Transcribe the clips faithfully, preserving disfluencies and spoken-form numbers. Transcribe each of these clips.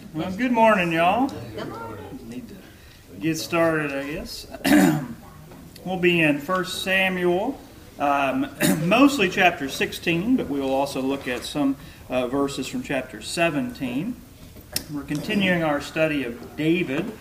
Well, good morning, y'all. Need to get started, I guess. We'll be in First Samuel, um, mostly chapter sixteen, but we will also look at some uh, verses from chapter seventeen. We're continuing our study of David.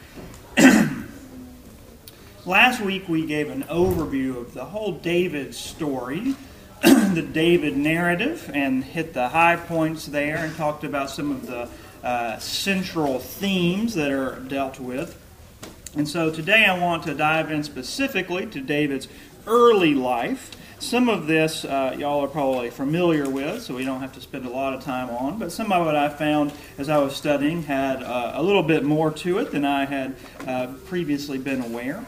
Last week we gave an overview of the whole David story, the David narrative, and hit the high points there and talked about some of the uh, central themes that are dealt with. And so today I want to dive in specifically to David's early life. Some of this uh, y'all are probably familiar with, so we don't have to spend a lot of time on, but some of it I found as I was studying had uh, a little bit more to it than I had uh, previously been aware.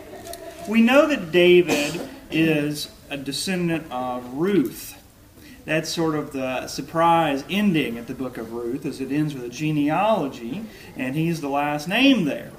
We know that David is a descendant of Ruth. That's sort of the surprise ending at the book of Ruth, as it ends with a genealogy, and he's the last name there.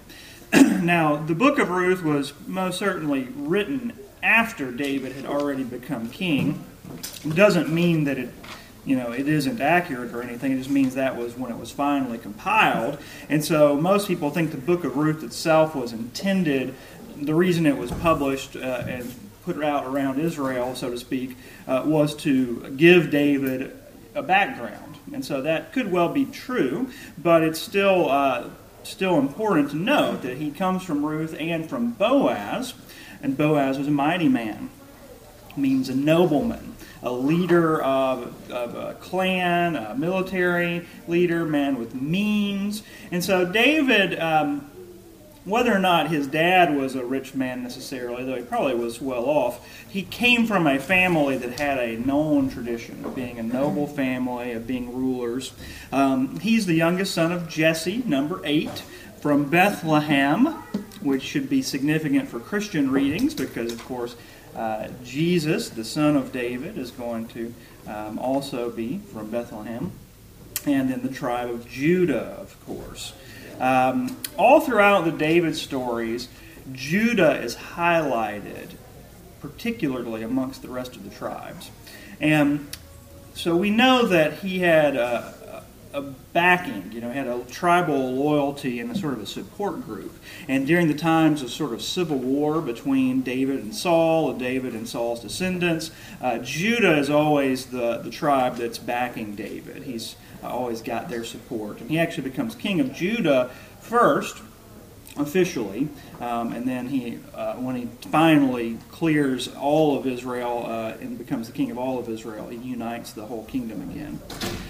Now, the book of Ruth was most certainly written after David had already become king. It doesn't mean that it, you know, it isn't accurate or anything. It just means that was when it was finally compiled. And so most people think the book of Ruth itself was intended, the reason it was published uh, and put out around Israel, so to speak, uh, was to give David a background. And so that could well be true, but it's still uh, still important to note that he comes from Ruth and from Boaz, and Boaz was a mighty man. It means a nobleman, a leader of, of a clan, a military leader, man with means. And so David, um, whether or not his dad was a rich man necessarily, though he probably was well off, he came from a family that had a known tradition of being a noble family, of being rulers. Um, he's the youngest son of Jesse, number eight, from Bethlehem, which should be significant for Christian readings because, of course, uh, Jesus, the son of David, is going to um, also be from Bethlehem, and in the tribe of Judah, of course. Um, all throughout the David stories, Judah is highlighted, particularly amongst the rest of the tribes. And so we know that he had a, a backing, you know, had a tribal loyalty and a sort of a support group. And during the times of sort of civil war between David and Saul, and David and Saul's descendants, uh, Judah is always the, the tribe that's backing David. He's always got their support. And he actually becomes king of Judah first, officially, um, and then he, uh, when he finally clears all of Israel uh, and becomes the king of all of Israel, he unites the whole kingdom again.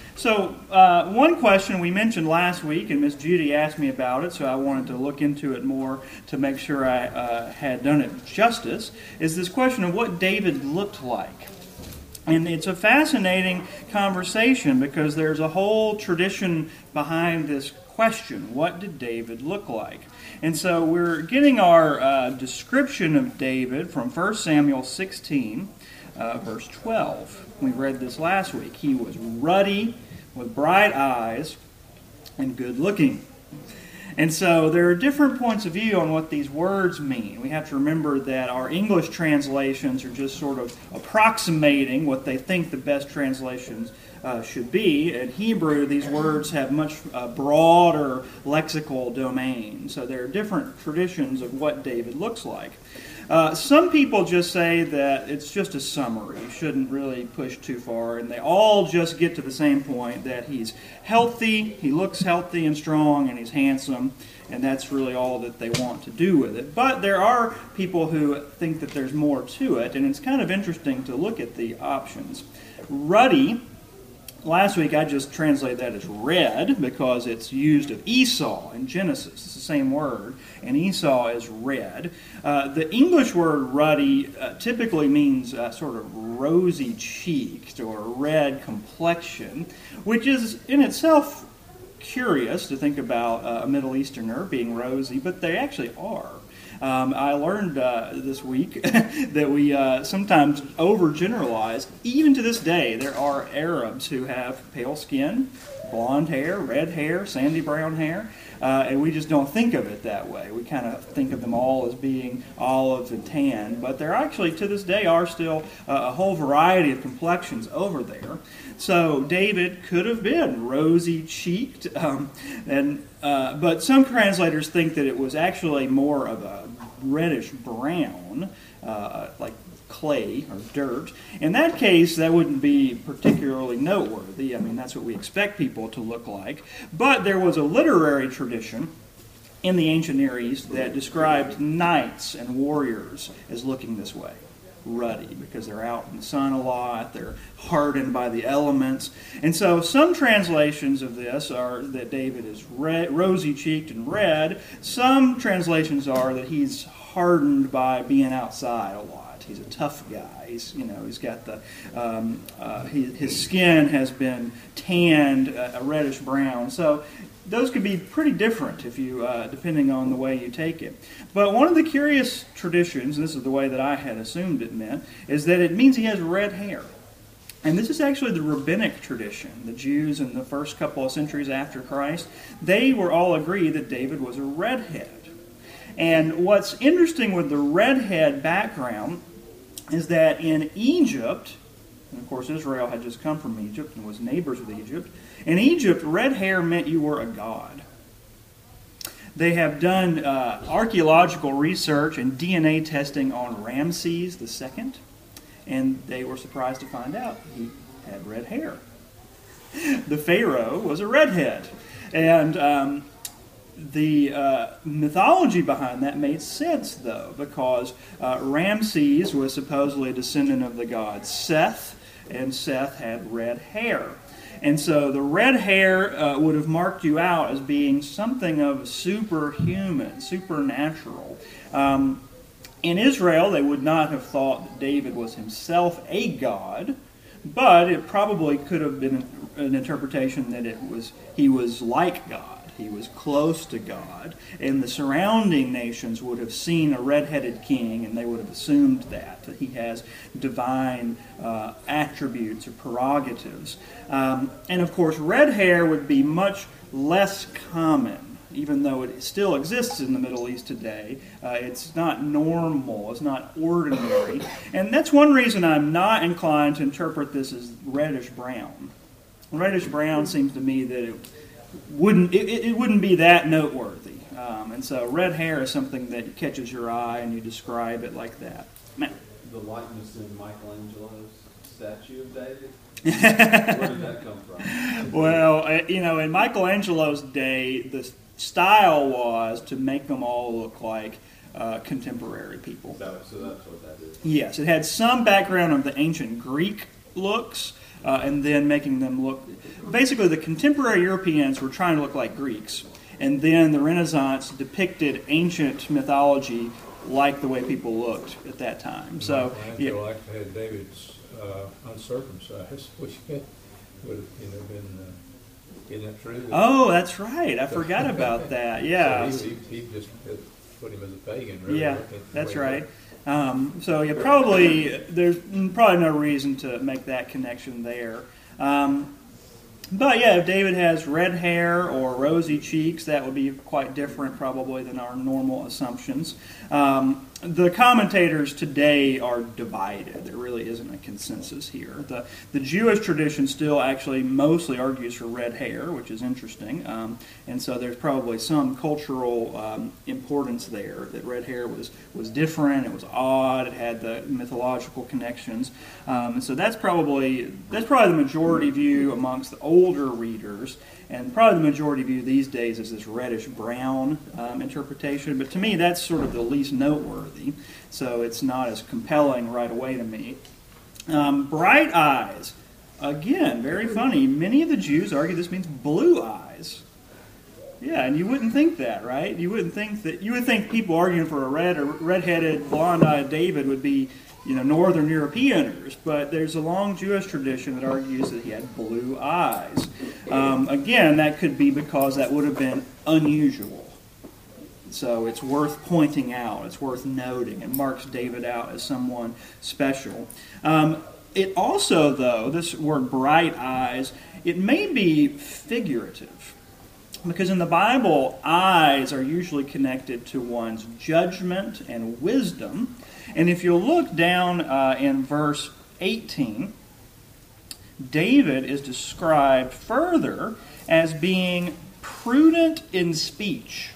So uh, one question we mentioned last week, and Miss Judy asked me about it, so I wanted to look into it more to make sure I uh, had done it justice, is this question of what David looked like. And it's a fascinating conversation because there's a whole tradition behind this question. What did David look like? And so we're getting our uh, description of David from First Samuel sixteen, uh, verse twelve. We read this last week. He was ruddy, with bright eyes, and good looking. And so there are different points of view on what these words mean. We have to remember that our English translations are just sort of approximating what they think the best translations uh, should be. In Hebrew, these words have much uh, broader lexical domain. So there are different traditions of what David looks like. Uh, some people just say that it's just a summary. You shouldn't really push too far. And they all just get to the same point, that he's healthy, he looks healthy and strong, and he's handsome. And that's really all that they want to do with it. But there are people who think that there's more to it. And it's kind of interesting to look at the options. Ruddy. Last week I just translated that as red because it's used of Esau in Genesis. It's the same word, and Esau is red. Uh, the English word ruddy uh, typically means uh, sort of rosy-cheeked or red complexion, which is in itself curious to think about uh, a Middle Easterner being rosy, but they actually are. Um, I learned uh, this week that we uh, sometimes overgeneralize. Even to this day, there are Arabs who have pale skin, blonde hair, red hair, sandy brown hair, uh, and we just don't think of it that way. We kind of think of them all as being olive and tan, but there actually, to this day, are still uh, a whole variety of complexions over there. So David could have been rosy-cheeked, um, and uh, but some translators think that it was actually more of a reddish-brown, uh, like clay or dirt. In that case, that wouldn't be particularly noteworthy. I mean, that's what we expect people to look like. But there was a literary tradition in the ancient Near East that described knights and warriors as looking this way, ruddy, because they're out in the sun a lot, they're hardened by the elements. And so some translations of this are that David is red, rosy-cheeked and red. Some translations are that he's hardened by being outside a lot. He's a tough guy. He's, you know, he's got the um, uh, he, his skin has been tanned uh, a reddish brown. So those could be pretty different if you, uh, depending on the way you take it. But one of the curious traditions, and this is the way that I had assumed it meant, is that it means he has red hair. And this is actually the rabbinic tradition. The Jews in the first couple of centuries after Christ, they were all agreed that David was a redhead. And what's interesting with the redhead background is that in Egypt, and of course Israel had just come from Egypt and was neighbors with Egypt, in Egypt, red hair meant you were a god. They have done uh, archaeological research and D N A testing on Ramses the Second, and they were surprised to find out he had red hair. The Pharaoh was a redhead. And um, the uh, mythology behind that made sense, though, because uh, Ramses was supposedly a descendant of the god Seth, and Seth had red hair. And so the red hair uh, would have marked you out as being something of superhuman, supernatural. Um, in Israel, they would not have thought that David was himself a god, but it probably could have been an interpretation that it was he was like God. He was close to God, and the surrounding nations would have seen a red-headed king, and they would have assumed that, that he has divine uh, attributes or prerogatives. Um, and of course, red hair would be much less common, even though it still exists in the Middle East today. Uh, it's not normal, it's not ordinary. And that's one reason I'm not inclined to interpret this as reddish-brown. Reddish-brown seems to me that it wouldn't it, it wouldn't be that noteworthy, um, and so red hair is something that catches your eye, and you describe it like that. Man. The likeness in Michelangelo's statue of David. Where did that come from? Well, uh, you know, in Michelangelo's day, the style was to make them all look like uh, contemporary people. So, so that's what that is. Yes, it had some background of the ancient Greek looks. Uh, and then making them look... Basically, the contemporary Europeans were trying to look like Greeks. And then the Renaissance depicted ancient mythology like the way people looked at that time. So, yeah. I actually had David's uh, uncircumcised, which would have you know, been... Uh, isn't that true? Oh, that's right. I forgot about that. Yeah. So he, he, he just put him as a pagan, really. Yeah, that's right. Um, so yeah, probably there's probably no reason to make that connection there. Um, but yeah, if David has red hair or rosy cheeks, that would be quite different probably than our normal assumptions. Um, the commentators today are divided. There really isn't a consensus here. The the Jewish tradition still actually mostly argues for red hair, which is interesting. Um, and so there's probably some cultural um, importance there, that red hair was, was different, it was odd, it had the mythological connections. Um, and so that's probably that's probably the majority view amongst the older readers. And probably the majority view these days is this reddish-brown um, interpretation. But to me, that's sort of the least noteworthy. So it's not as compelling right away to me. Um, bright eyes. Again, very funny. Many of the Jews argue this means blue eyes. Yeah, and you wouldn't think that, right? You wouldn't think that. You would think people arguing for a red or red-headed, blonde-eyed David would be, you know, Northern Europeaners, but there's a long Jewish tradition that argues that he had blue eyes. Um, again, that could be because that would have been unusual. So it's worth pointing out. It's worth noting. It marks David out as someone special. Um, it also, though, this word bright eyes, it may be figurative. Because in the Bible, eyes are usually connected to one's judgment and wisdom. And if you look down uh, in verse eighteen, David is described further as being prudent in speech.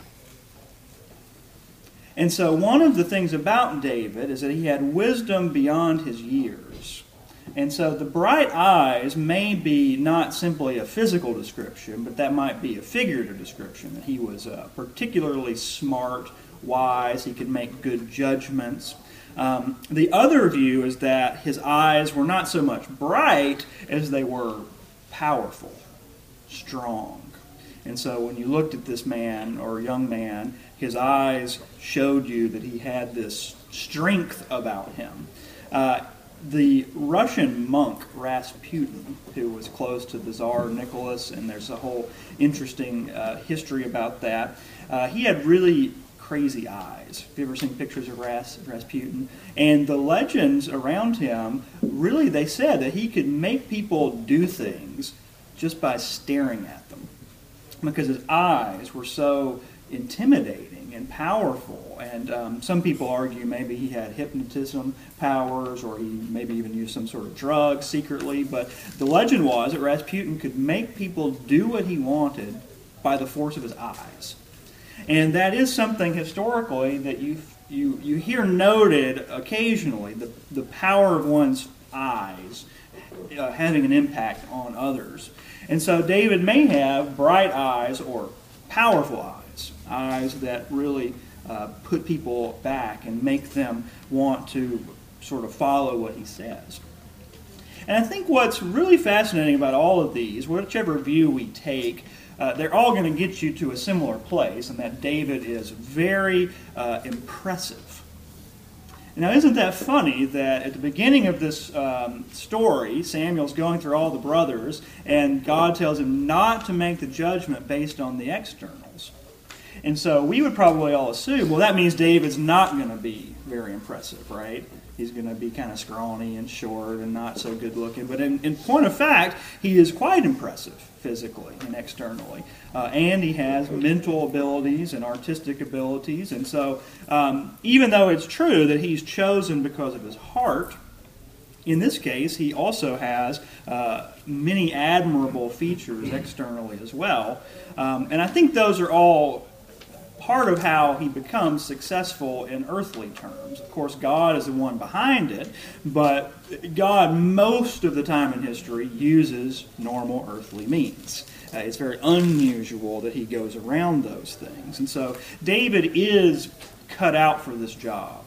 And so one of the things about David is that he had wisdom beyond his years. And so the bright eyes may be not simply a physical description, but that might be a figurative description, that he was uh, particularly smart, wise, he could make good judgments. Um, the other view is that his eyes were not so much bright as they were powerful, strong. And so when you looked at this man or young man, his eyes showed you that he had this strength about him. Uh, the Russian monk Rasputin, who was close to the Tsar Nicholas, and there's a whole interesting uh, history about that, uh, he had really crazy eyes. Have you ever seen pictures of Ras- Rasputin? And the legends around him, really they said that he could make people do things just by staring at them, because his eyes were so intimidating and powerful. And um, some people argue maybe he had hypnotism powers, or he maybe even used some sort of drug secretly. But the legend was that Rasputin could make people do what he wanted by the force of his eyes. And that is something historically that you you you hear noted occasionally, the, the power of one's eyes uh, having an impact on others. And so David may have bright eyes or powerful eyes, eyes that really uh, put people back and make them want to sort of follow what he says. And I think what's really fascinating about all of these, whichever view we take, uh, they're all going to get you to a similar place, and that David is very uh, impressive. Now, isn't that funny that at the beginning of this um, story, Samuel's going through all the brothers, and God tells him not to make the judgment based on the externals. And so we would probably all assume, well, that means David's not going to be very impressive, right? He's going to be kind of scrawny and short and not so good looking. But in, in point of fact, he is quite impressive physically and externally. Uh, and he has mental abilities and artistic abilities. And so um, even though it's true that he's chosen because of his heart, in this case, he also has uh, many admirable features externally as well. Um, and I think those are all part of how he becomes successful in earthly terms. Of course, God is the one behind it, but God, most of the time in history, uses normal earthly means. Uh, it's very unusual that he goes around those things. And so David is cut out for this job,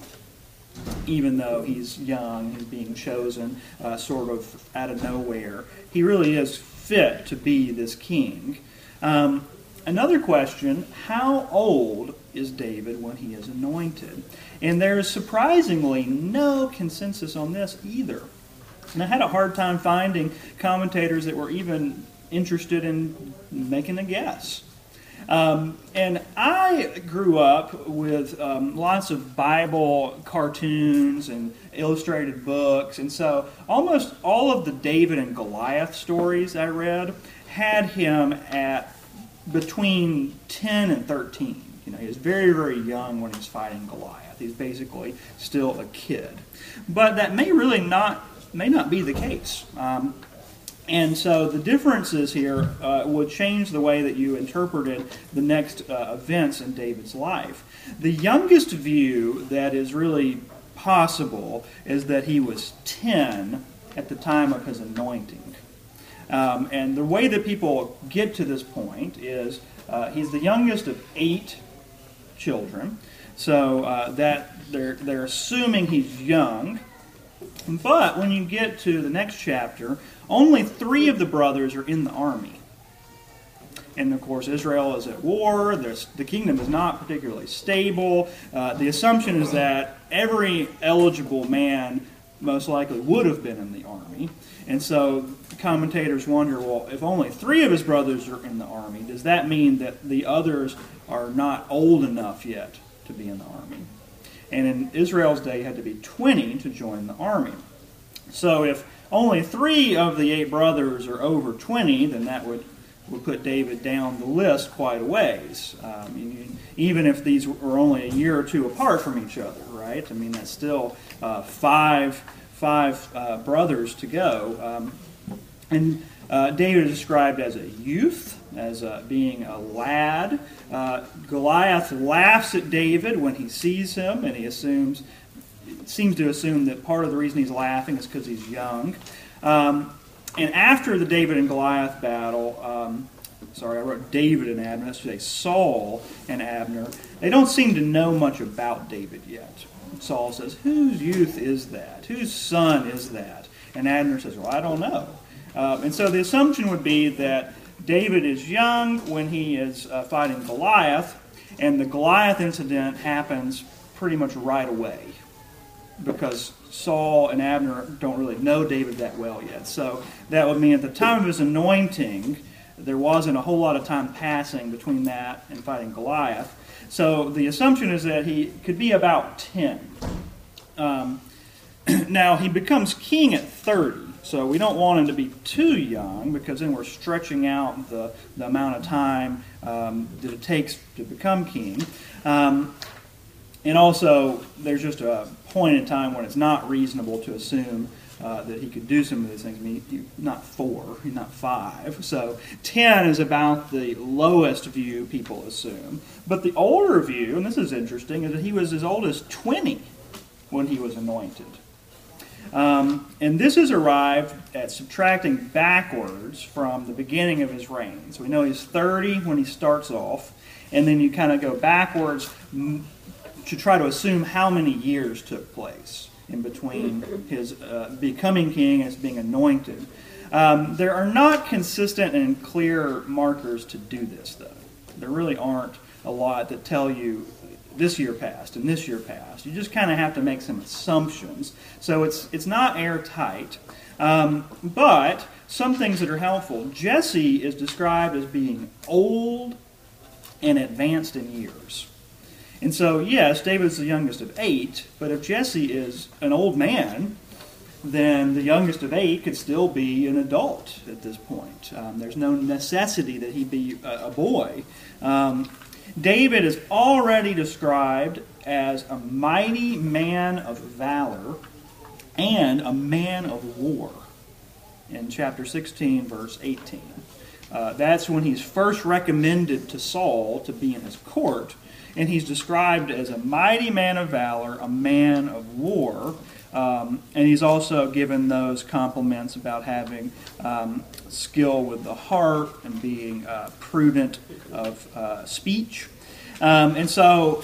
even though he's young, he's being chosen uh, sort of out of nowhere. He really is fit to be this king. Um, Another question, how old is David when he is anointed? And there is surprisingly no consensus on this either. And I had a hard time finding commentators that were even interested in making a guess. Um, and I grew up with um, lots of Bible cartoons and illustrated books, and so almost all of the David and Goliath stories I read had him at between ten and thirteen. You know, he was very, very young when he's fighting Goliath. He's basically still a kid. But that may really not, may not be the case. Um, and so the differences here uh, would change the way that you interpreted the next uh, events in David's life. The youngest view that is really possible is that he was ten at the time of his anointing. Um, and the way that people get to this point is uh, he's the youngest of eight children, so uh, that they're they're assuming he's young. But when you get to the next chapter, only three of the brothers are in the army, and of course Israel is at war. There's, the kingdom is not particularly stable. Uh, the assumption is that every eligible man most likely would have been in the army. And so commentators wonder, well, if only three of his brothers are in the army, does that mean that the others are not old enough yet to be in the army? And in Israel's day, you had to be twenty to join the army. So if only three of the eight brothers are over twenty, then that would, would put David down the list quite a ways. Um, even if these were only a year or two apart from each other, right? I mean, that's still uh, five five uh, brothers to go. Um, and uh, David is described as a youth, as uh, being a lad. Uh, Goliath laughs at David when he sees him, and he assumes, seems to assume that part of the reason he's laughing is because he's young. Um, and after the David and Goliath battle, um, sorry, I wrote David and Abner, that's today Saul and Abner, they don't seem to know much about David yet. Saul says, whose youth is that? Whose son is that? And Abner says, well, I don't know. Um, and so the assumption would be that David is young when he is uh, fighting Goliath, and the Goliath incident happens pretty much right away because Saul and Abner don't really know David that well yet. So that would mean at the time of his anointing, there wasn't a whole lot of time passing between that and fighting Goliath. So the assumption is that he could be about ten. Um, now, he becomes king at thirty, so we don't want him to be too young because then we're stretching out the, the amount of time um, that it takes to become king. Um, and also, there's just a point in time when it's not reasonable to assume Uh, that he could do some of these things. I mean, he, not four, he's not five. So ten is about the lowest view people assume. But the older view, and this is interesting, is that he was as old as twenty when he was anointed. Um, and this is arrived at subtracting backwards from the beginning of his reign. So we know he's thirty when he starts off, and then you kind of go backwards to try to assume how many years took place in between his uh, becoming king and his being anointed. Um, there are not consistent and clear markers to do this, though. There really aren't a lot that tell you this year passed and this year passed. You just kind of have to make some assumptions. So it's it's not airtight. Um, but some things that are helpful. Jesse is described as being old and advanced in years. And so, yes, David's the youngest of eight, but if Jesse is an old man, then the youngest of eight could still be an adult at this point. Um, there's no necessity that he be a, a boy. Um, David is already described as a mighty man of valor and a man of war in chapter sixteen, verse eighteen. Uh, that's when he's first recommended to Saul to be in his court. And he's described as a mighty man of valor, a man of war. Um, and he's also given those compliments about having um, skill with the heart and being uh, prudent of uh, speech. Um, and so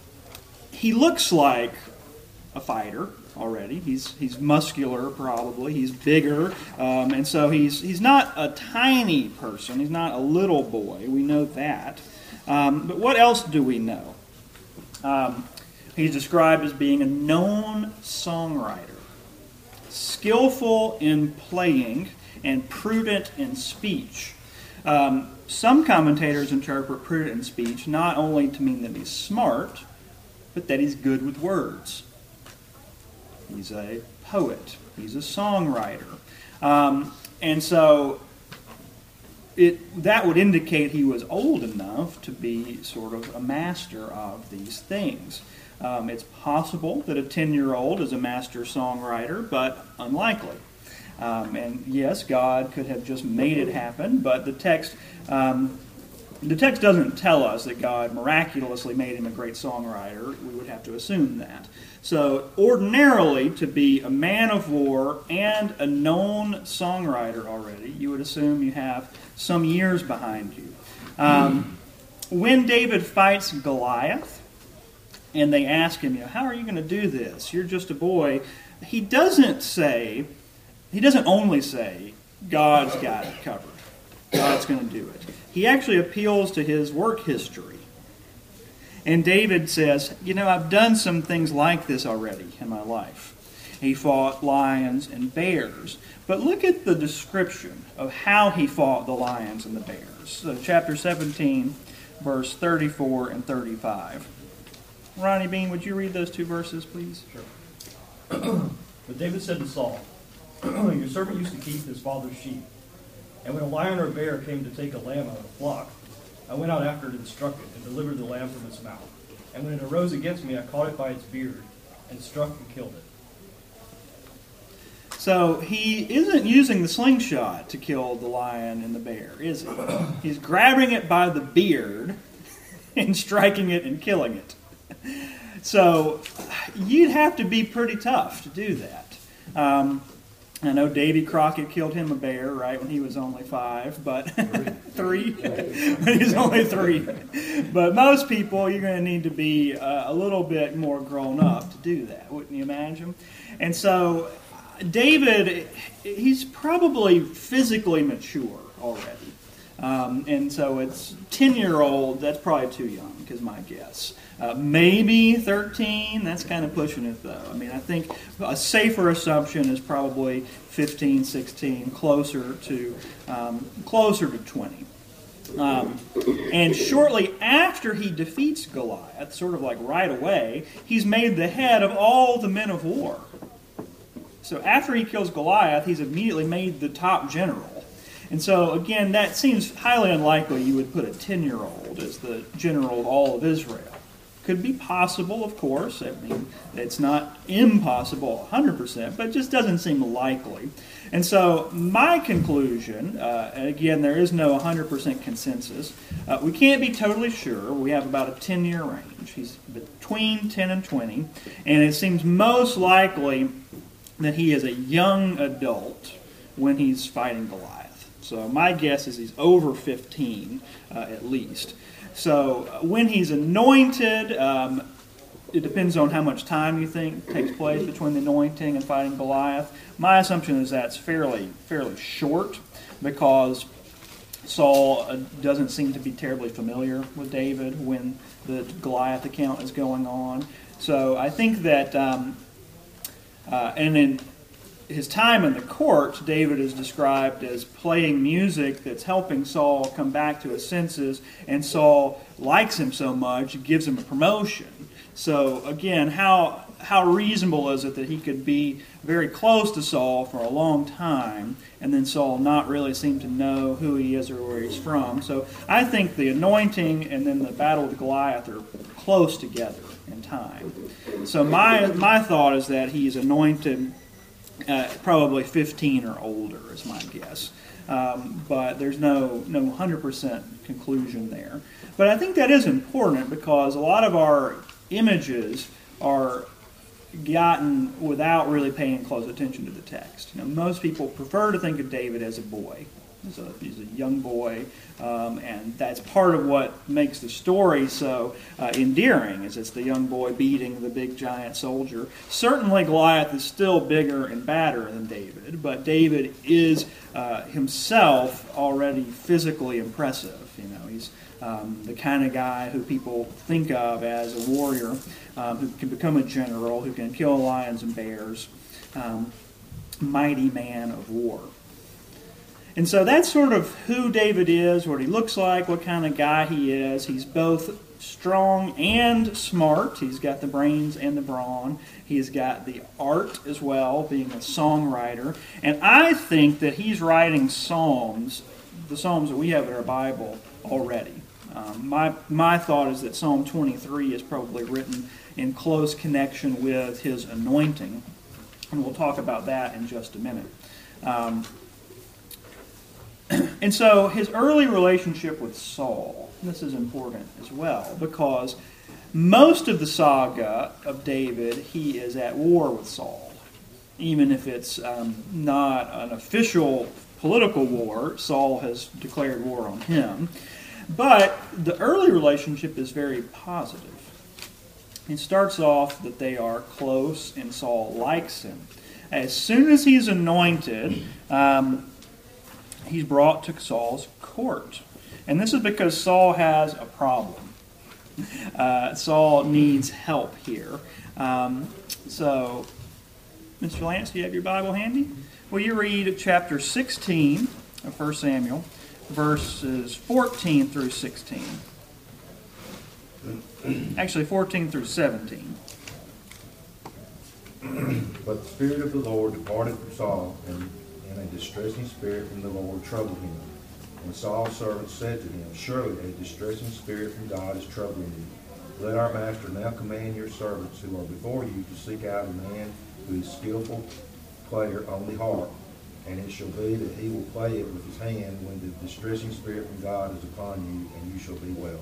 he looks like a fighter already. He's he's muscular, probably. He's bigger. Um, and so he's he's not a tiny person. He's not a little boy. We know that. Um, but what else do we know? Um, he's described as being a known songwriter, skillful in playing, and prudent in speech. Um, some commentators interpret prudent in speech not only to mean that he's smart, but that he's good with words. He's a poet. He's a songwriter. Um, and so It, that would indicate he was old enough to be sort of a master of these things. Um, it's possible that a ten-year-old is a master songwriter, but unlikely. Um, and yes, God could have just made it happen, but the text um, the text doesn't tell us that God miraculously made him a great songwriter. We would have to assume that. So ordinarily, to be a man of war and a known songwriter already, you would assume you have some years behind you. Um, when David fights Goliath, and they ask him, you know, how are you going to do this? You're just a boy. He doesn't say, he doesn't only say, God's got it covered. God's going to do it. He actually appeals to his work history. And David says, you know, I've done some things like this already in my life. He fought lions and bears. But look at the description of how he fought the lions and the bears. So chapter seventeen, verse thirty-four and thirty-five. Ronnie Bean, would you read those two verses, please? Sure. But David said to Saul, your servant used to keep his father's sheep. And when a lion or a bear came to take a lamb out of the flock, I went out after it and struck it, and delivered the lamb from its mouth. And when it arose against me, I caught it by its beard, and struck and killed it. So he isn't using the slingshot to kill the lion and the bear, is he? He's grabbing it by the beard and striking it and killing it. So you'd have to be pretty tough to do that. Um, I know Davy Crockett killed him a bear, right, when he was only five, but three. He was only three. But most people, you're going to need to be uh, a little bit more grown up to do that, wouldn't you imagine? And so David, he's probably physically mature already. Um, and so it's ten-year-old, that's probably too young, is my guess. Uh, maybe thirteen, that's kind of pushing it, though. I mean, I think a safer assumption is probably fifteen, sixteen, closer to um, closer to twenty. Um, and shortly after he defeats Goliath, sort of like right away, he's made the head of all the men of war. So after he kills Goliath, he's immediately made the top general. And so, again, that seems highly unlikely you would put a ten-year-old as the general of all of Israel. Could be possible, of course. I mean, it's not impossible one hundred percent, but it just doesn't seem likely. And so my conclusion, uh, and again, there is no one hundred percent consensus. Uh, we can't be totally sure. We have about a ten-year range. He's between ten and twenty, and it seems most likely that he is a young adult when he's fighting Goliath. So my guess is he's over fifteen, uh, at least. So uh, when he's anointed, um, it depends on how much time you think takes place between the anointing and fighting Goliath. My assumption is that's fairly fairly short, because Saul uh, doesn't seem to be terribly familiar with David when the Goliath account is going on. So I think that, um, uh, and in his time in the court, David is described as playing music that's helping Saul come back to his senses, and Saul likes him so much, it gives him a promotion. So again, how how reasonable is it that he could be very close to Saul for a long time, and then Saul not really seem to know who he is or where he's from? So I think the anointing and then the battle with Goliath are close together in time. So my my thought is that he's anointed Uh, probably fifteen or older is my guess. Um, but there's no no one hundred percent conclusion there. But I think that is important, because a lot of our images are gotten without really paying close attention to the text. You know, most people prefer to think of David as a boy. He's a, he's a young boy, um, and that's part of what makes the story so uh, endearing, is it's the young boy beating the big giant soldier. Certainly Goliath is still bigger and badder than David, but David is uh, himself already physically impressive. You know, he's um, the kind of guy who people think of as a warrior, um, who can become a general, who can kill lions and bears, um, mighty man of war. And so that's sort of who David is, what he looks like, what kind of guy he is. He's both strong and smart. He's got the brains and the brawn. He's got the art as well, being a songwriter. And I think that he's writing psalms, the psalms that we have in our Bible already. Um, my, my thought is that Psalm twenty-three is probably written in close connection with his anointing. And we'll talk about that in just a minute. Um, And so his early relationship with Saul, this is important as well, because most of the saga of David, he is at war with Saul. Even if it's um, not an official political war, Saul has declared war on him. But the early relationship is very positive. It starts off that they are close and Saul likes him. As soon as he's anointed, um, he's brought to Saul's court. And this is because Saul has a problem. Uh, Saul needs help here. Um, so Mister Lance, do you have your Bible handy? Will you read chapter sixteen of First Samuel, verses fourteen through sixteen? Actually, fourteen through seventeen. But the Spirit of the Lord departed from Saul, and, and a distressing spirit from the Lord troubled him. And Saul's servants said to him, Surely a distressing spirit from God is troubling you. Let our master now command your servants who are before you to seek out a man who is skillful player on the harp. And it shall be that he will play it with his hand when the distressing spirit from God is upon you, and you shall be well.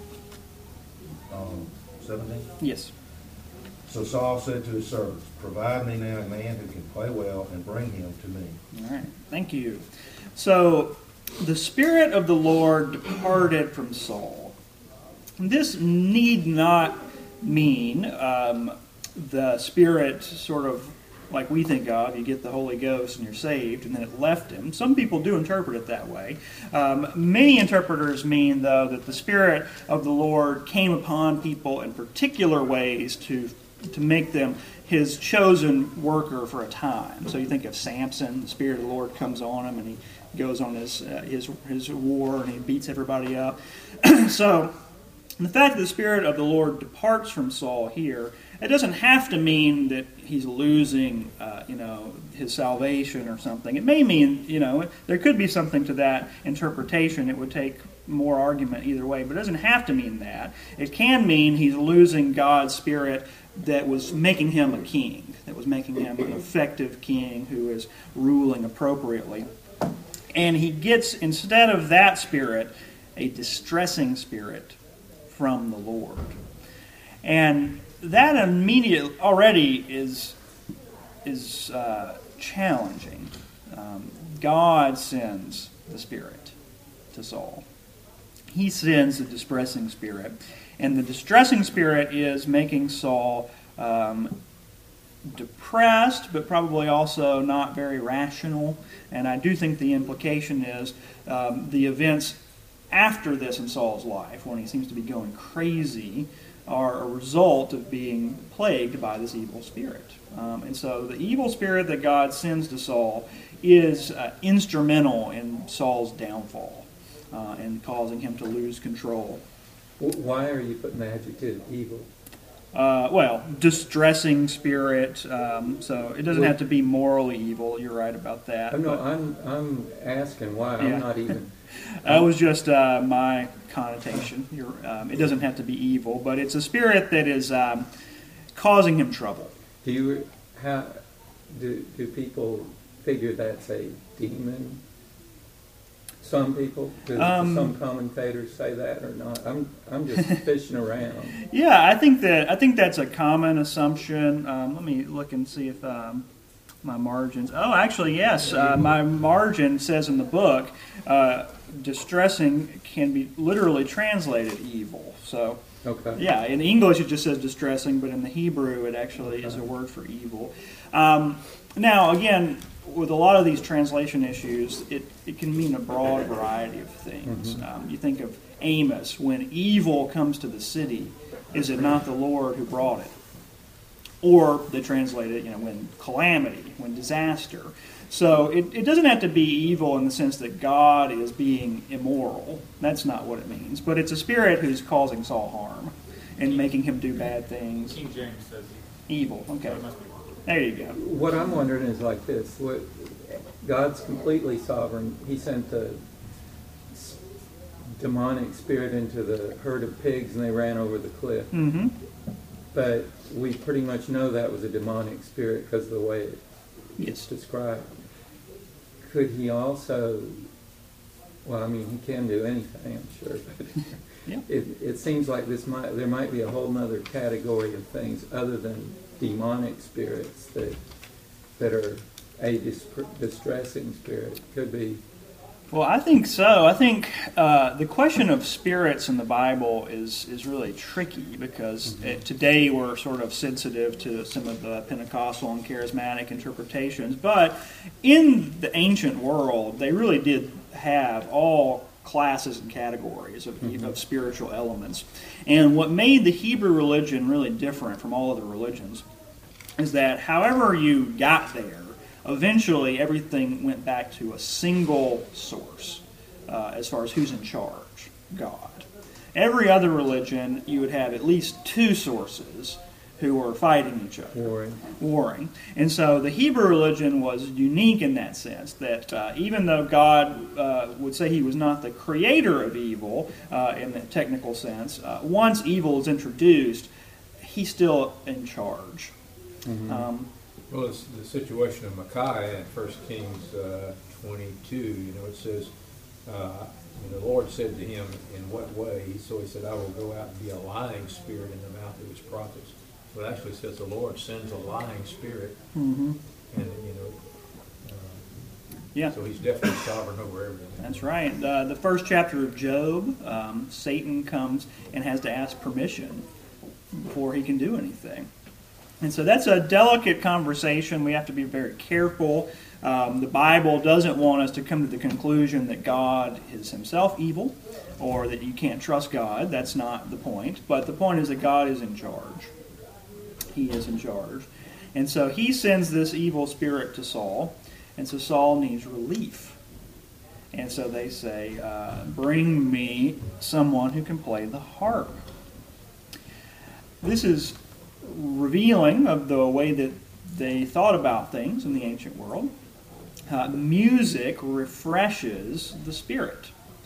Um, seventeen? Yes. So Saul said to his servants, Provide me now a man who can play well, and bring him to me. All right. Thank you. So, the Spirit of the Lord departed from Saul. This need not mean um, the Spirit sort of like we think of, you get the Holy Ghost and you're saved, and then it left him. Some people do interpret it that way. Um, many interpreters mean, though, that the Spirit of the Lord came upon people in particular ways to to make them his chosen worker for a time. So you think of Samson, the Spirit of the Lord comes on him, and he goes on his uh, his his war, and he beats everybody up. So the fact that the Spirit of the Lord departs from Saul here, it doesn't have to mean that he's losing, uh, you know, his salvation or something. It may mean, you know, there could be something to that interpretation. It would take more argument either way, but it doesn't have to mean that. It can mean he's losing God's Spirit that was making him a king, that was making him an effective king who is ruling appropriately. And he gets, instead of that Spirit, a distressing spirit from the Lord. And that immediately already is is uh, challenging. Um, God sends the Spirit to Saul. He sends the distressing spirit, and the distressing spirit is making Saul um, depressed, but probably also not very rational. And I do think the implication is um, the events after this in Saul's life, when he seems to be going crazy, are a result of being plagued by this evil spirit. Um, and so the evil spirit that God sends to Saul is uh, instrumental in Saul's downfall uh, and causing him to lose control. Why are you putting the adjective evil? Uh, well, distressing spirit, um, so it doesn't have to be morally evil. You're right about that. Oh, no, but, I'm I'm asking why. Yeah. I'm not even... That was just uh, my connotation. You're, um, it doesn't have to be evil, but it's a spirit that is um, causing him trouble. Do you how do do people figure that's a demon? Some people, do Um, some commentators say that or not? I'm I'm just fishing around. Yeah, I think that I think that's a common assumption. Um, let me look and see if um, my margins. Oh, actually, yes. Uh, my margin says in the book, uh, distressing can be literally translated evil. So, Okay. yeah, in English it just says distressing, but in the Hebrew it actually is a word for evil. Um, now, again, with a lot of these translation issues, it, it can mean a broad variety of things. Mm-hmm. Um, you think of Amos, when evil comes to the city, is it not the Lord who brought it? Or they translate it, you know, when calamity, when disaster. So it, it doesn't have to be evil in the sense that God is being immoral. That's not what it means. But it's a spirit who's causing Saul harm and making him do bad things. King James says Evil, okay. so it must be wrong. There you go. What I'm wondering is like this: what, God's completely sovereign. He sent the s- demonic spirit into the herd of pigs, and they ran over the cliff. Mm-hmm. But we pretty much know that was a demonic spirit because of the way it Yes. described. Could he also, well, I mean, he can do anything, I'm sure, but Yeah. it, it seems like this might, there might be a whole other category of things other than demonic spirits that that are a dis- distressing spirit. Could be. Well, I think so. I think uh, the question of spirits in the Bible is is really tricky because Mm-hmm. it, today we're sort of sensitive to some of the Pentecostal and charismatic interpretations. But in the ancient world, they really did have all classes and categories of, Mm-hmm. of spiritual elements. And what made the Hebrew religion really different from all other religions is that however you got there, eventually everything went back to a single source uh, as far as who's in charge, God. Every other religion, you would have at least two sources who were fighting each other. Warring. Warring. And so the Hebrew religion was unique in that sense, that uh, even though God uh, would say he was not the creator of evil uh, in the technical sense, uh, once evil is introduced, he's still in charge. Mm-hmm. Um, Well, it's the situation of Micaiah in First Kings uh, twenty-two, you know, it says, uh, and the Lord said to him, in what way? So he said, I will go out and be a lying spirit in the mouth of his prophets. So it actually says the Lord sends a lying spirit, mm-hmm. and, you know, uh, Yeah. so he's definitely sovereign over everything. That's right. Uh, the first chapter of Job, um, Satan comes and has to ask permission before he can do anything. And so that's a delicate conversation. We have to be very careful. Um, the Bible doesn't want us to come to the conclusion that God is himself evil or that you can't trust God. That's not the point. But the point is that God is in charge. He is in charge. And so he sends this evil spirit to Saul. And so Saul needs relief. And so they say, uh, bring me someone who can play the harp. This is revealing of the way that they thought about things in the ancient world. Uh, music refreshes the spirit.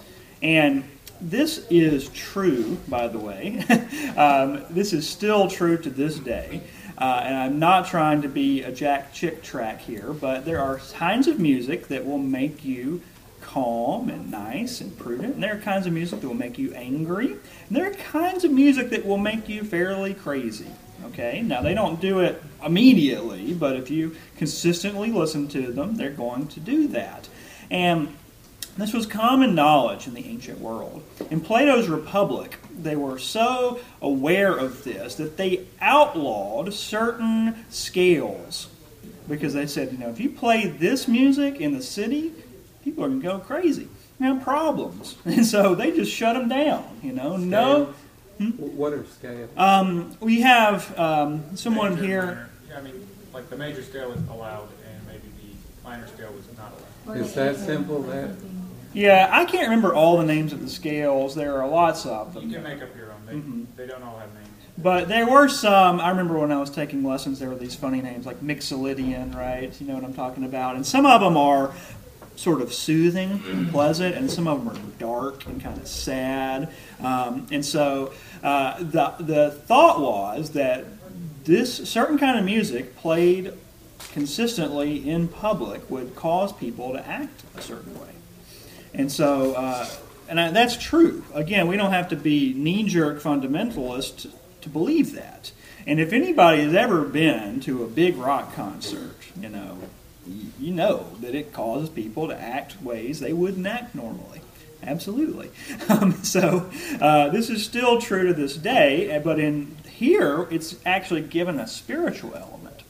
And this is true, by the way. um, this is still true to this day. Uh, and I'm not trying to be a Jack Chick track here, but there are kinds of music that will make you calm and nice and prudent. And there are kinds of music that will make you angry. And there are kinds of music that will make you fairly crazy. Okay, now they don't do it immediately, but if you consistently listen to them, they're going to do that. And this was common knowledge in the ancient world. In Plato's Republic, they were so aware of this that they outlawed certain scales because they said, you know, if you play this music in the city, people are going to go crazy and have problems. And so they just shut them down, you know. No. Hmm? What are scales? Um, we have um, someone Major, here. minor. Yeah, I mean, like the major scale is allowed, and maybe the minor scale was not allowed. Is that simple, that? Yeah, I can't remember all the names of the scales. There are lots of them. You can make up your own. They, Mhm. they don't all have names. But there were some, I remember when I was taking lessons, there were these funny names like Mixolydian, right? You know what I'm talking about? And some of them are sort of soothing and pleasant, and some of them are dark and kind of sad. Um, and so uh, the the thought was that this certain kind of music played consistently in public would cause people to act a certain way. And so, uh, and I, that's true. Again, we don't have to be knee-jerk fundamentalists to believe that. And if anybody has ever been to a big rock concert, you know, you know that it causes people to act ways they wouldn't act normally. Absolutely. Um, so uh, this is still true to this day, but in here it's actually given a spiritual element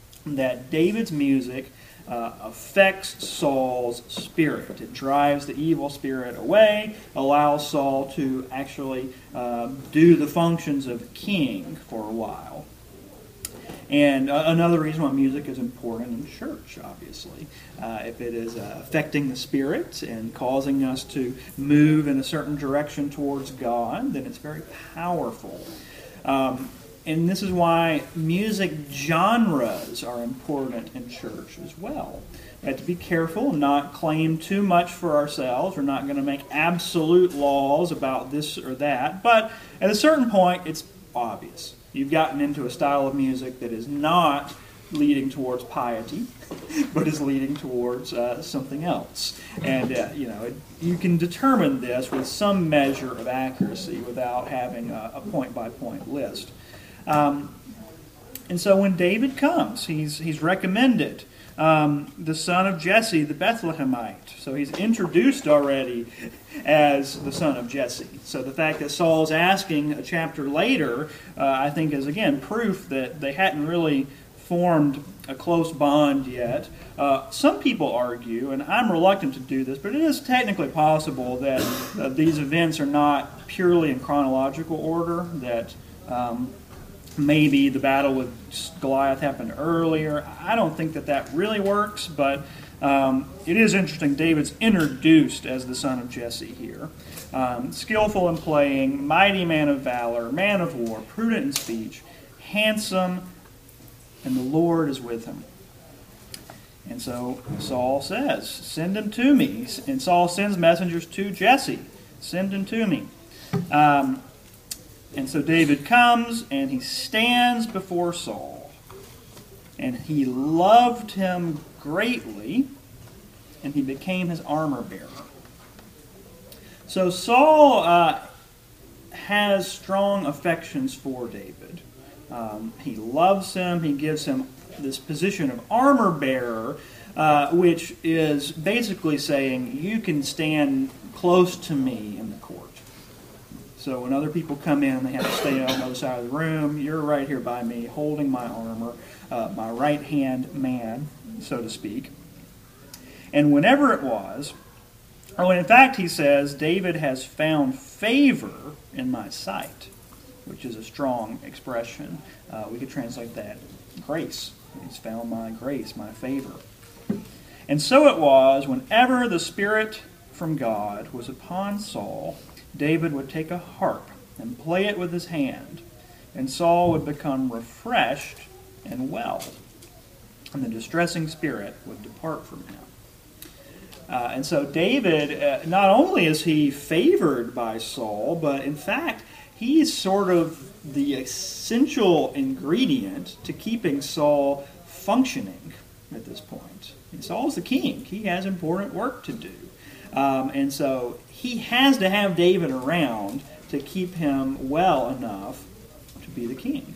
that David's music uh, affects Saul's spirit. It drives the evil spirit away, allows Saul to actually uh, do the functions of king for a while. And uh, another reason why music is important in church, obviously. Uh, if it is uh, affecting the spirit and causing us to move in a certain direction towards God, then it's very powerful. Um, and this is why music genres are important in church as well. We have to be careful, not claim too much for ourselves. We're not going to make absolute laws about this or that. But at a certain point, it's obvious. You've gotten into a style of music that is not leading towards piety, but is leading towards uh, something else. And, uh, you know, it, you can determine this with some measure of accuracy without having a, a point-by-point list. Um, and so when David comes, he's, he's recommended um, the son of Jesse, the Bethlehemite. So he's introduced already as the son of Jesse. So the fact that Saul's asking a chapter later, uh, I think is, again, proof that they hadn't really formed a close bond yet. Uh, some people argue, and I'm reluctant to do this, but it is technically possible that uh, these events are not purely in chronological order, that um, maybe the battle with Goliath happened earlier. I don't think that that really works, but um, it is interesting. David's introduced as the son of Jesse here. Um, skillful in playing, mighty man of valor, man of war, prudent in speech, handsome, and the Lord is with him. And so Saul says, send him to me. And Saul sends messengers to Jesse. Send him to me. Um, and so David comes and he stands before Saul. And he loved him greatly, and he became his armor bearer. So Saul uh, has strong affections for David. Um, he loves him. He gives him this position of armor bearer, uh, which is basically saying, you can stand close to me in the court. So when other people come in, they have to stay on the other side of the room. You're right here by me, holding my armor, uh, my right-hand man, so to speak. And whenever it was, oh, and in fact, he says, David has found favor in my sight, which is a strong expression. Uh, we could translate that grace. He's found my grace, my favor. And so it was, whenever the Spirit from God was upon Saul, David would take a harp and play it with his hand, and Saul would become refreshed and well, and the distressing spirit would depart from him. Uh, and so David, uh, not only is he favored by Saul, but in fact, he's sort of the essential ingredient to keeping Saul functioning at this point. And Saul's the king. He has important work to do. Um, and so he has to have David around to keep him well enough to be the king.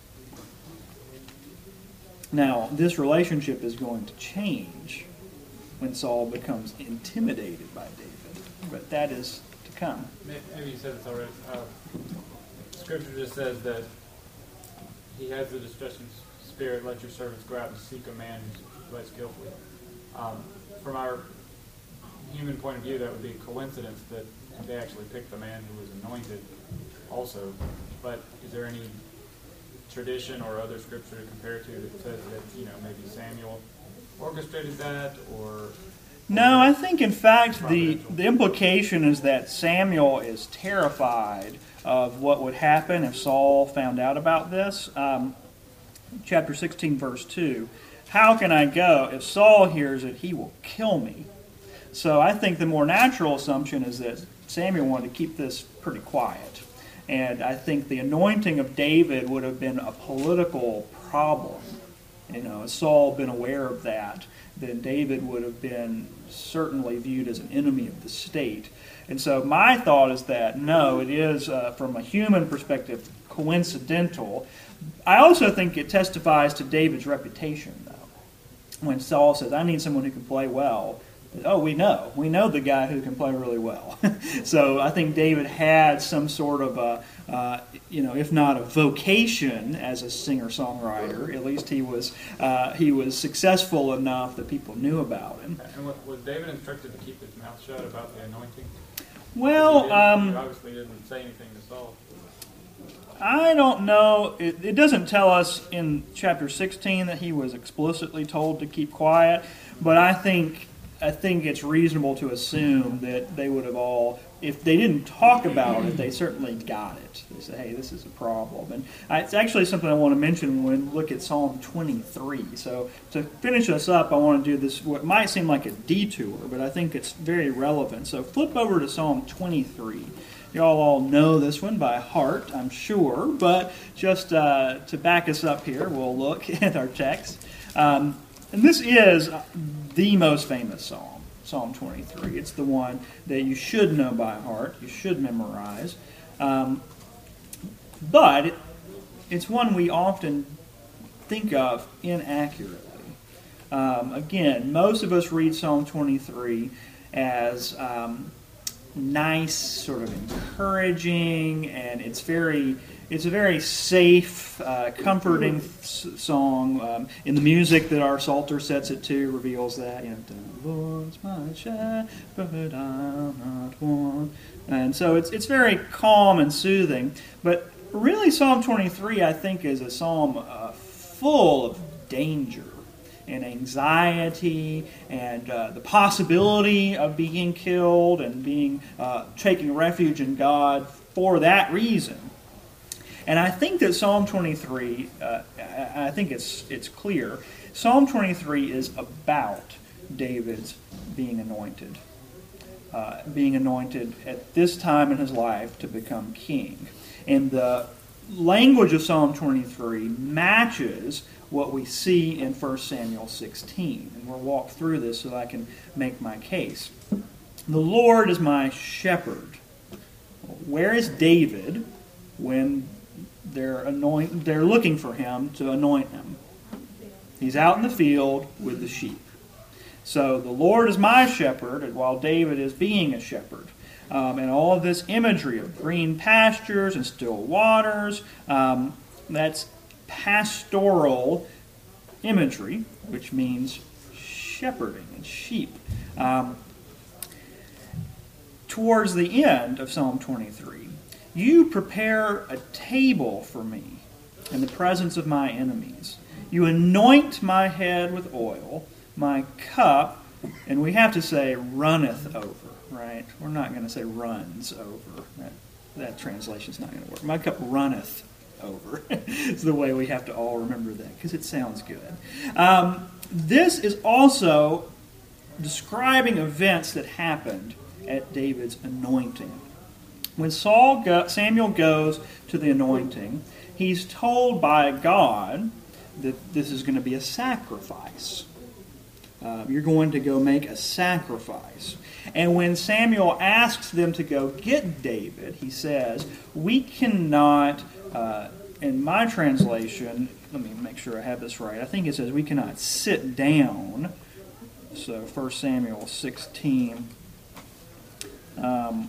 Now, this relationship is going to change when Saul becomes intimidated by David. But that is to come. Maybe you said this already. Uh, scripture just says that he has the distressing spirit. Let your servants go out and seek a man who plays skillfully. Um, from our human point of view, that would be a coincidence that they actually picked the man who was anointed also. But is there any tradition or other scripture to compare to that says that, you know, maybe Samuel orchestrated that, or... No, I think in fact the, the implication is that Samuel is terrified of what would happen if Saul found out about this. Um, chapter sixteen, verse two, how can I go? If Saul hears it, he will kill me. So I think the more natural assumption is that Samuel wanted to keep this pretty quiet. And I think the anointing of David would have been a political problem. You know, had Saul been aware of that, then David would have been certainly viewed as an enemy of the state. And so my thought is that, no, it is, uh, from a human perspective, coincidental. I also think it testifies to David's reputation, though. When Saul says, I need someone who can play well, oh, we know. We know the guy who can play really well. So I think David had some sort of a, uh, you know, if not a vocation as a singer-songwriter, at least he was uh, he was successful enough that people knew about him. And was David instructed to keep his mouth shut about the anointing? Well, he, um, he obviously didn't say anything to Saul. I don't know. It, it doesn't tell us in chapter sixteen that he was explicitly told to keep quiet, but I think I think it's reasonable to assume that they would have all, if they didn't talk about it, they certainly got it. They say, hey, this is a problem. And I, it's actually something I want to mention when we look at Psalm twenty-three. So to finish us up, I want to do this, what might seem like a detour, but I think it's very relevant. So flip over to Psalm twenty-three. Y'all all know this one by heart, I'm sure, but just uh, to back us up here, we'll look at our text. Um, and this is the most famous psalm, Psalm twenty-three. It's the one that you should know by heart, you should memorize. Um, but it, it's one we often think of inaccurately. Um, again, most of us read Psalm twenty-three as um, nice, sort of encouraging, and it's very, it's a very safe, uh, comforting s- song. Um, in the music that our Psalter sets it to reveals that, you know, the Lord's my shepherd, I'll not want. And so it's it's very calm and soothing. But really, Psalm twenty-three, I think, is a psalm uh, full of danger and anxiety and uh, the possibility of being killed and being uh, taking refuge in God for that reason. And I think that Psalm twenty-three, uh, I think it's it's clear, Psalm twenty-three is about David's being anointed. Uh, being anointed at this time in his life to become king. And the language of Psalm twenty-three matches what we see in First Samuel sixteen. And we'll walk through this so that I can make my case. The Lord is my shepherd. Where is David when they're anoint, they're looking for him to anoint him? He's out in the field with the sheep. So the Lord is my shepherd, while David is being a shepherd. Um, and all of this imagery of green pastures and still waters, um, that's pastoral imagery, which means shepherding and sheep. Um, towards the end of Psalm twenty-three, you prepare a table for me in the presence of my enemies. You anoint my head with oil, my cup, and we have to say runneth over, right? We're not going to say runs over. That, that translation's not going to work. My cup runneth over. It's the way we have to all remember that because it sounds good. Um, this is also describing events that happened at David's anointing. When Saul go, Samuel goes to the anointing, he's told by God that this is going to be a sacrifice. Uh, you're going to go make a sacrifice. And when Samuel asks them to go get David, he says, we cannot, uh, in my translation, let me make sure I have this right, I think it says we cannot sit down. So First Samuel sixteen. Um,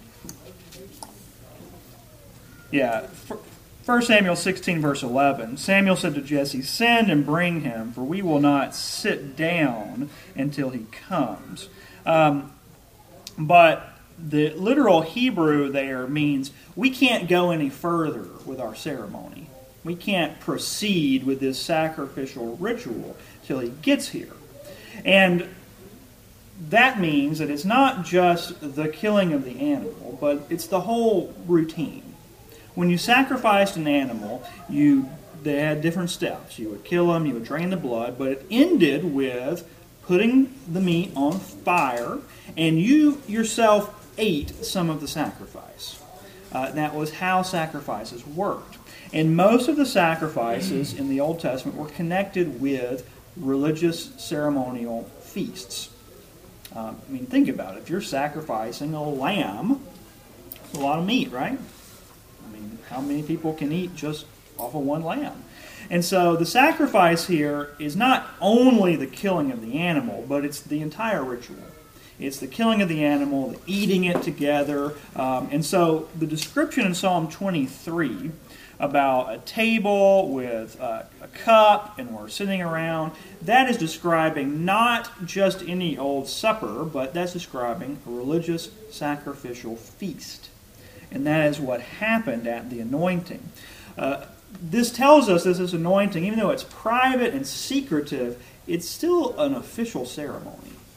yeah, First Samuel sixteen, verse eleven. Samuel said to Jesse, send and bring him, for we will not sit down until he comes. Um, but the literal Hebrew there means we can't go any further with our ceremony. We can't proceed with this sacrificial ritual till he gets here. And that means that it's not just the killing of the animal, but it's the whole routine. When you sacrificed an animal, you they had different steps. You would kill them, you would drain the blood, but it ended with putting the meat on fire, and you yourself ate some of the sacrifice. Uh, that was how sacrifices worked. And most of the sacrifices in the Old Testament were connected with religious ceremonial feasts. Um, I mean, think about it. If you're sacrificing a lamb, it's a lot of meat, right? I mean, how many people can eat just off of one lamb? And so the sacrifice here is not only the killing of the animal, but it's the entire ritual. It's the killing of the animal, the eating it together. Um, and so the description in Psalm twenty-three about a table with uh, a cup and we're sitting around, that is describing not just any old supper, but that's describing a religious sacrificial feast. And that is what happened at the anointing. Uh, this tells us that this anointing, even though it's private and secretive, it's still an official ceremony.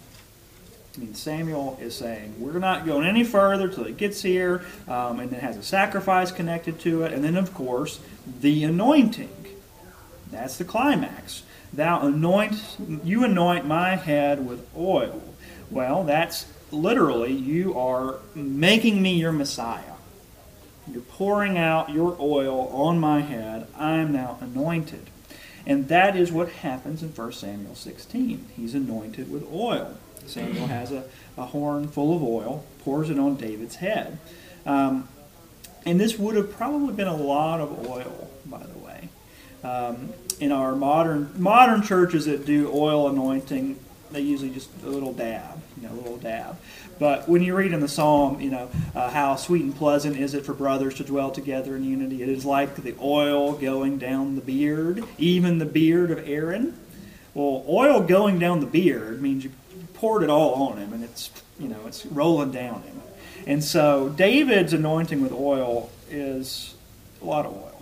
I mean, Samuel is saying, we're not going any further till it gets here, um, and it has a sacrifice connected to it. And then, of course, the anointing. That's the climax. Thou anoint, you anoint my head with oil. Well, that's literally, you are making me your Messiah. You're pouring out your oil on my head. I am now anointed. And that is what happens in First Samuel sixteen. He's anointed with oil. Samuel has a, a horn full of oil, pours it on David's head. Um, and this would have probably been a lot of oil, by the way. Um, in our modern modern churches that do oil anointing, they usually just a little dab, you know, a little dab. But when you read in the Psalm, you know, uh, how sweet and pleasant is it for brothers to dwell together in unity. It is like the oil going down the beard, even the beard of Aaron. Well, oil going down the beard means you poured it all on him, and it's, you know, it's rolling down him. And so David's anointing with oil is a lot of oil.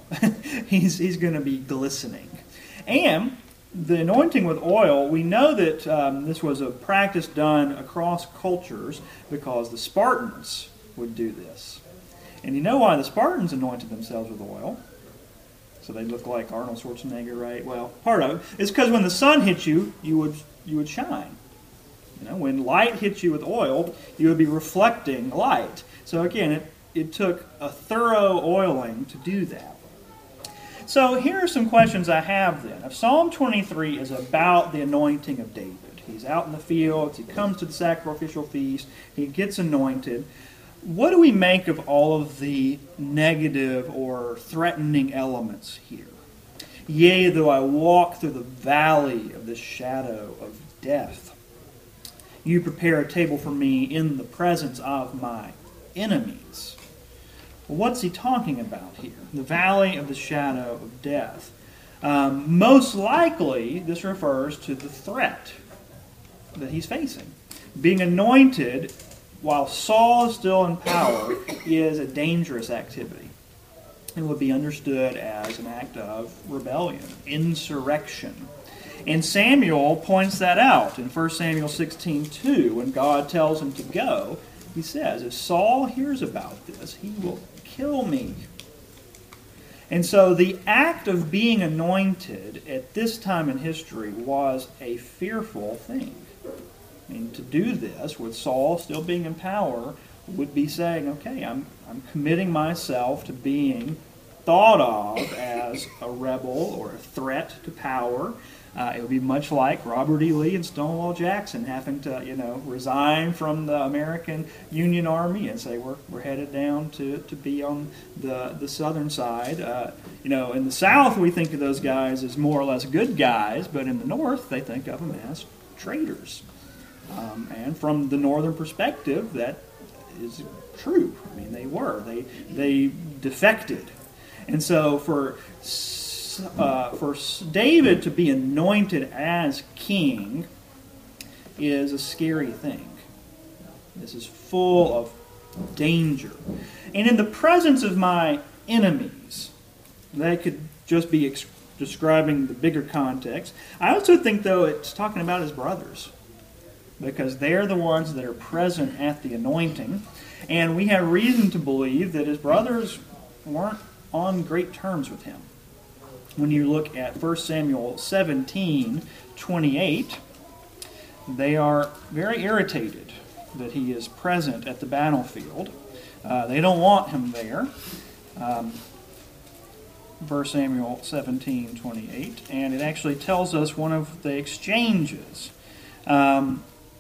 he's he's going to be glistening. And the anointing with oil, we know that um, this was a practice done across cultures because the Spartans would do this. And you know why the Spartans anointed themselves with oil? So they look like Arnold Schwarzenegger, right? Well, part of it is because when the sun hit you, you would you would shine. You know, when light hits you with oil, you would be reflecting light. So again, it, it took a thorough oiling to do that. So here are some questions I have then. If Psalm twenty-three is about the anointing of David, he's out in the fields, he comes to the sacrificial feast, he gets anointed. What do we make of all of the negative or threatening elements here? Yea, though I walk through the valley of the shadow of death, you prepare a table for me in the presence of my enemies. Well, what's he talking about here? The valley of the shadow of death. Um, most likely, this refers to the threat that he's facing. Being anointed while Saul is still in power is a dangerous activity. It would be understood as an act of rebellion, insurrection. And Samuel points that out in First Samuel sixteen two. When God tells him to go, he says, if Saul hears about this, he will kill me. And so the act of being anointed at this time in history was a fearful thing. I mean, to do this with Saul still being in power would be saying, okay, I'm I'm committing myself to being thought of as a rebel or a threat to power. Uh, it would be much like Robert E. Lee and Stonewall Jackson having to, you know, resign from the American Union Army and say we're we're headed down to, to be on the the southern side. Uh, you know, in the South we think of those guys as more or less good guys, but in the North they think of them as traitors. Um, and from the northern perspective, that is true. I mean, they were. They they defected. And so for uh, for David to be anointed as king is a scary thing. This is full of danger. And in the presence of my enemies, that could just be ex- describing the bigger context. I also think, though, it's talking about his brothers, because they're the ones that are present at the anointing. And we have reason to believe that his brothers weren't on great terms with him. When you look at First Samuel seventeen twenty-eight, they are very irritated that he is present at the battlefield. Uh, they don't want him there. Um, First Samuel seventeen twenty-eight, and it actually tells us one of the exchanges. Um,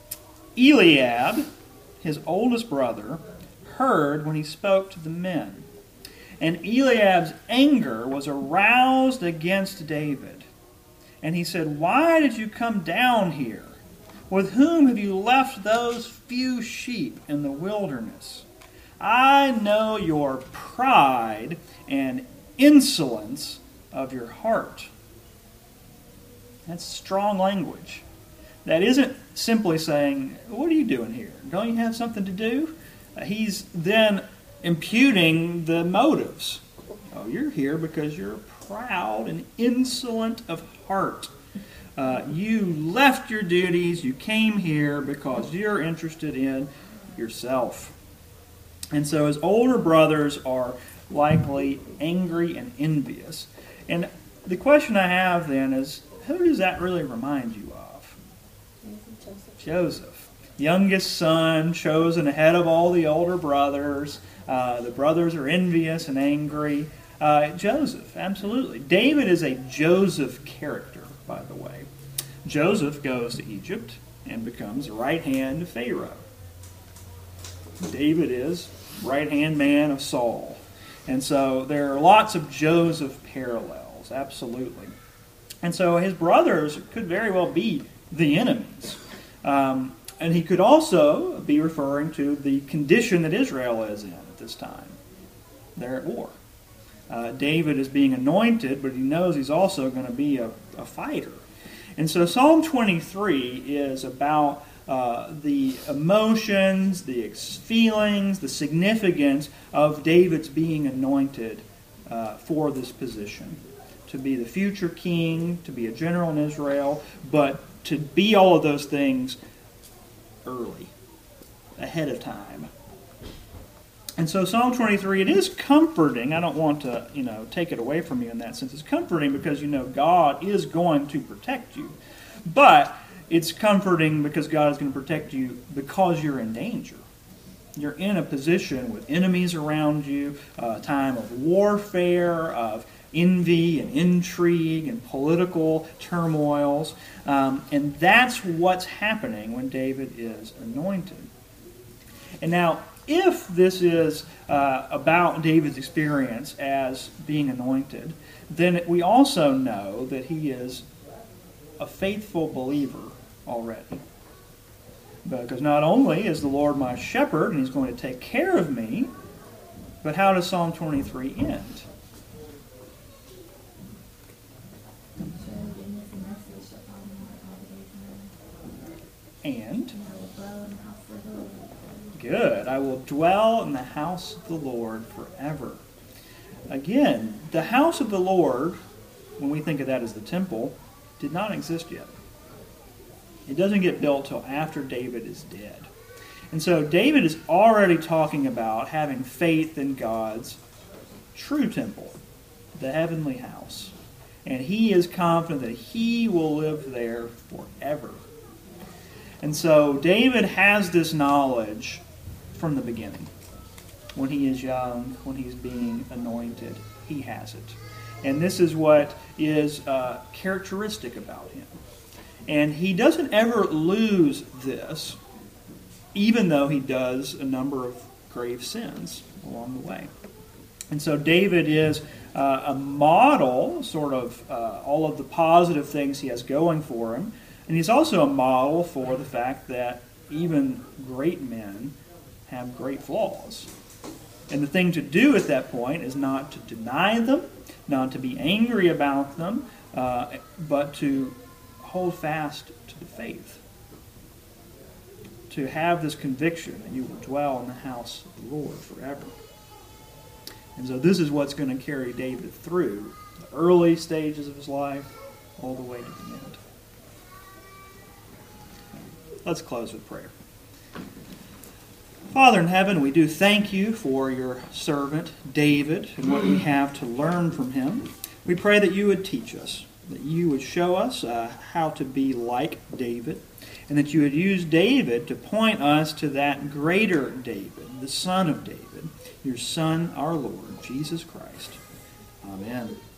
Eliab, his oldest brother, heard when he spoke to the men. And Eliab's anger was aroused against David. And he said, why did you come down here? With whom have you left those few sheep in the wilderness? I know your pride and insolence of your heart. That's strong language. That isn't simply saying, what are you doing here? Don't you have something to do? Uh, he's then imputing the motives. Oh, you're here because you're proud and insolent of heart. Uh, you left your duties, you came here because you're interested in yourself. And so his older brothers are likely angry and envious. And the question I have then is, who does that really remind you of? Joseph, youngest son, chosen ahead of all the older brothers. Uh, the brothers are envious and angry. Uh, Joseph, absolutely. David is a Joseph character, by the way. Joseph goes to Egypt and becomes the right hand of Pharaoh. David is right hand man of Saul. And so there are lots of Joseph parallels, absolutely. And so his brothers could very well be the enemies. Um, and he could also be referring to the condition that Israel is in at this time. They're at war. Uh, David is being anointed, but he knows he's also going to be a, a fighter. And so Psalm twenty-three is about uh, the emotions, the feelings, the significance of David's being anointed uh, uh, for this position. To be the future king, to be a general in Israel, but to be all of those things early, ahead of time. And so Psalm twenty-three, it is comforting. I don't want to, you know, take it away from you in that sense. It's comforting because you know God is going to protect you. But it's comforting because God is going to protect you because you're in danger. You're in a position with enemies around you, a time of warfare, of envy and intrigue and political turmoils. Um, and that's what's happening when David is anointed. And now, if this is uh, about David's experience as being anointed, then we also know that he is a faithful believer already. Because not only is the Lord my shepherd and he's going to take care of me, but how does Psalm twenty-three end? And? Good. I will dwell in the house of the Lord forever. Again, the house of the Lord, when we think of that as the temple, did not exist yet. It doesn't get built till after David is dead. And so David is already talking about having faith in God's true temple, the heavenly house. And he is confident that he will live there forever. And so David has this knowledge from the beginning. When he is young, when he's being anointed, he has it. And this is what is uh, characteristic about him. And he doesn't ever lose this, even though he does a number of grave sins along the way. And so David is uh, a model, sort of uh, all of the positive things he has going for him. And he's also a model for the fact that even great men have great flaws. And the thing to do at that point is not to deny them, not to be angry about them, uh, but to hold fast to the faith. To have this conviction that you will dwell in the house of the Lord forever. And so this is what's going to carry David through the early stages of his life all the way to the end. Let's close with prayer. Father in heaven, we do thank you for your servant David and what we have to learn from him. We pray that you would teach us, that you would show us uh, how to be like David, and that you would use David to point us to that greater David, the Son of David, your Son, our Lord, Jesus Christ. Amen.